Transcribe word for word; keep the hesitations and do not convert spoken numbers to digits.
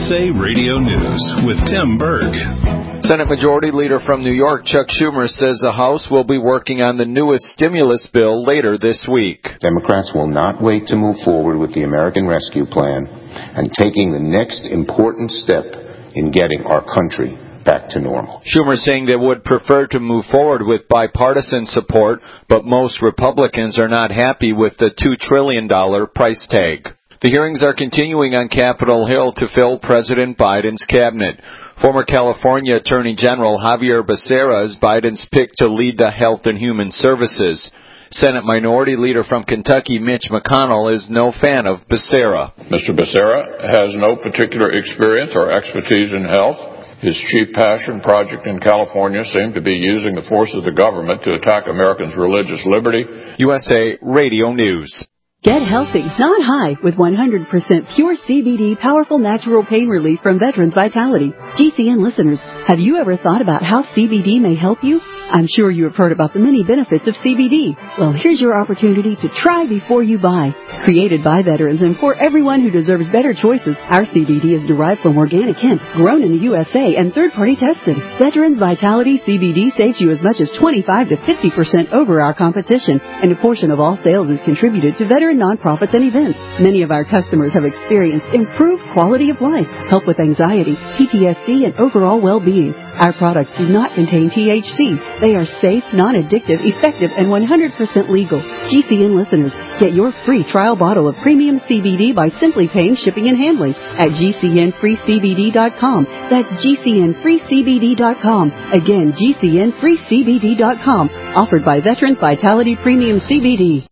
S A Radio News with Tim Berg. Senate Majority Leader from New York, Chuck Schumer, says the House will be working on the newest stimulus bill later this week. Democrats will not wait to move forward with the American Rescue Plan and taking the next important step in getting our country back to normal. Schumer saying they would prefer to move forward with bipartisan support, but most Republicans are not happy with the two trillion dollars price tag. The hearings are continuing on Capitol Hill to fill President Biden's cabinet. Former California Attorney General Xavier Becerra is Biden's pick to lead the Health and Human Services. Senate Minority Leader from Kentucky, Mitch McConnell, is no fan of Becerra. Mister Becerra has no particular experience or expertise in health. His chief passion project in California seemed to be using the force of the government to attack Americans' religious liberty. U S A Radio News. Get healthy, not high, with one hundred percent pure C B D powerful natural pain relief from Veterans Vitality. G C N listeners, have you ever thought about how C B D may help you? I'm sure you have heard about the many benefits of C B D. Well, here's your opportunity to try before you buy. Created by veterans and for everyone who deserves better choices, our C B D is derived from organic hemp, grown in the U S A and third-party tested. Veterans Vitality C B D saves you as much as twenty-five to fifty percent over our competition, and a portion of all sales is contributed to veteran nonprofits and events. Many of our customers have experienced improved quality of life, help with anxiety, P T S D, and overall well-being. Our products do not contain T H C. They are safe, non-addictive, effective, and one hundred percent legal. G C N listeners, get your free trial bottle of premium C B D by simply paying shipping and handling at G C N free C B D dot com. That's G C N free C B D dot com. Again, G C N free C B D dot com. Offered by Veterans Vitality Premium C B D.